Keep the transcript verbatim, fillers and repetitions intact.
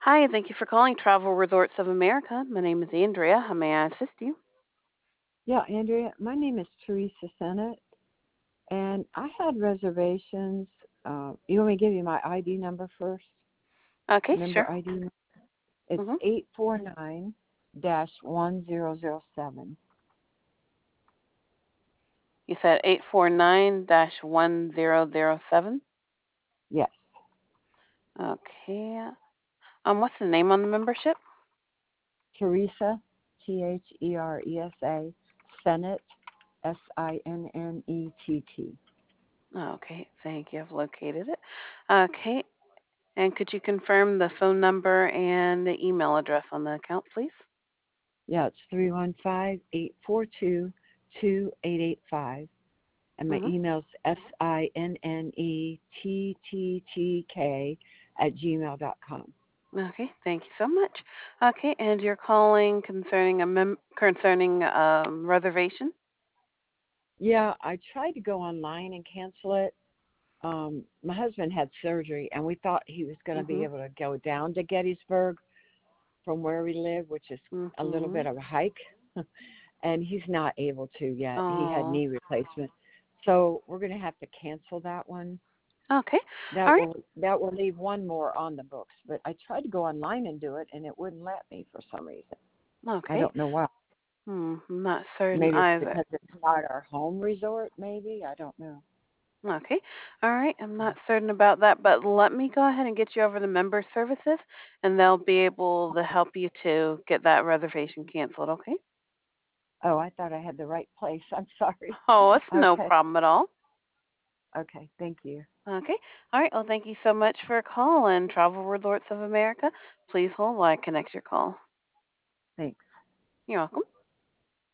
Hi, thank you for calling Travel Resorts of America. My name is Andrea. How may I assist you? Yeah, Andrea, my name is Teresa Sennett, and I had reservations. Uh, you want me to give you my I D number first? Okay, Member sure. I D? It's hmm eight four nine dash one zero zero seven. You said eight four nine dash one zero zero seven. Yes, Okay. Um, what's the name on the membership? Teresa, T H E R E S A, Sennett, S I N N E T T. Okay, thank you. I've located it. Okay, and could you confirm the phone number and the email address on the account, please? Yeah, it's three one five eight four two two eight eight five. And my hmm email's S I N N E T T T K at gmail dot com. Okay, thank you so much. Okay, and you're calling concerning a mem- concerning um, reservation? Yeah, I tried to go online and cancel it. Um, my husband had surgery, and we thought he was going to be Mm-hmm. able to go down to Gettysburg from where we live, which is a little Mm-hmm. bit of a hike, and he's not able to yet. He had Oh, knee replacement, so we're going to have to cancel that one. okay. All That right. will that will leave one more on the books. But I tried to go online and do it, and it wouldn't let me for some reason. I Okay. don't know why. Hmm, I'm not certain Maybe it's either. because it's not our home resort. Maybe I don't know. Okay. All right. I'm not certain about that, but let me go ahead and get you over to member services, and they'll be able to help you to get that reservation canceled. Okay. Oh, I thought I had the right place. I'm sorry. Oh, it's no Okay. problem at all. Okay. Thank you. Okay. All right. Well, thank you so much for calling Travel Resorts of America. Please hold while I connect your call. Thanks. You're welcome.